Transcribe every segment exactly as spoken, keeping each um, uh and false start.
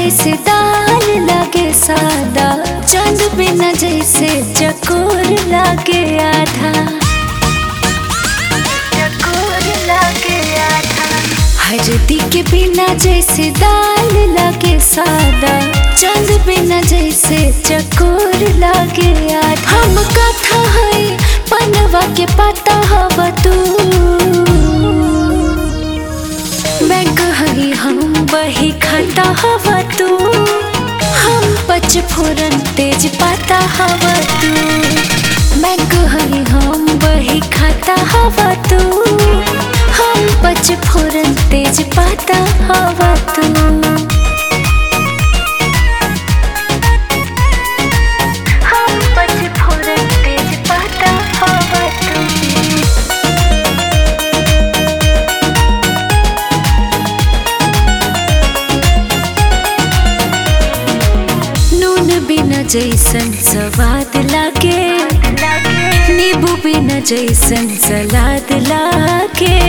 जैसे दाल लागे सादा, चांद बिना जैसे चकोर लागे आधा, चकोर लागे आधा। हल्दी के बिना जैसे दाल लागे सादा, चांद बिना जैसे चकोर लागे आधा। हम कथा है पनवा के पता हवा तू, बैंक हई हम बही खाता हवा तू, हम पचफोरन तेज पाता हवा तू। बैंक हई हम बही खाता हवा तू, हम पचफोरन तेज पाता हवा तू। हम पचफोरन तेज पाता हवा तू। बिना जैसन स्वाद लागे, नींबू बिना जैसन सलाद लागे।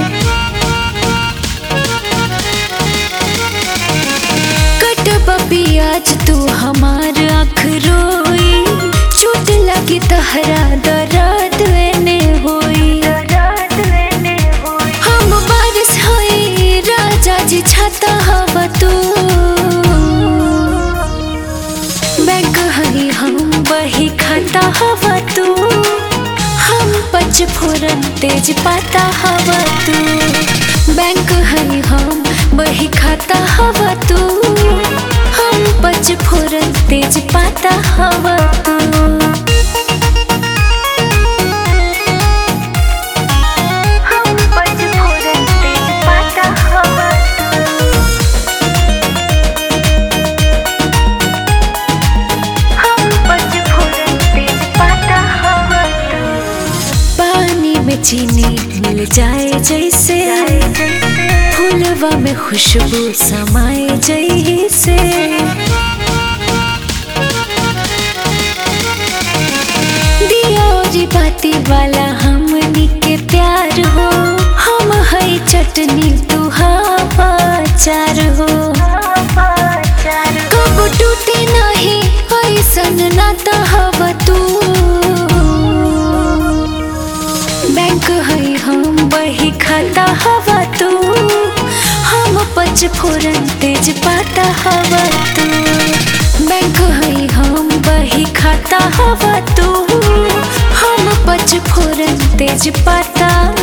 कटबा पियाज तू हमार आँख रोई, चोट लगी तहरा दर्द एने होई। हम बारिश होई राजा जी छाता हवा तू, बैंक हई हम बही खाता हवा तू, हम पचफोरन तेज पाता हवा तू। बैंक हई हम बही खाता हवा तू, हम पचफोरन तेज पाता हवा तू। चीनी मिल जाए जैसे, फूलवा में खुशबू समाए जैसे। दिया और बाती वाला हमनी के प्यार हो, हम हई चटनी तू हवा चार हो। कब टूटे नहीं ऐसन नाता हवा तू, बैंक हई हम बही खाता हवा तू, हम पचफोरन तेज पाता हवा तू। बैंक हई हम बही खाता हवा तू, हम पचफोरन तेज पाता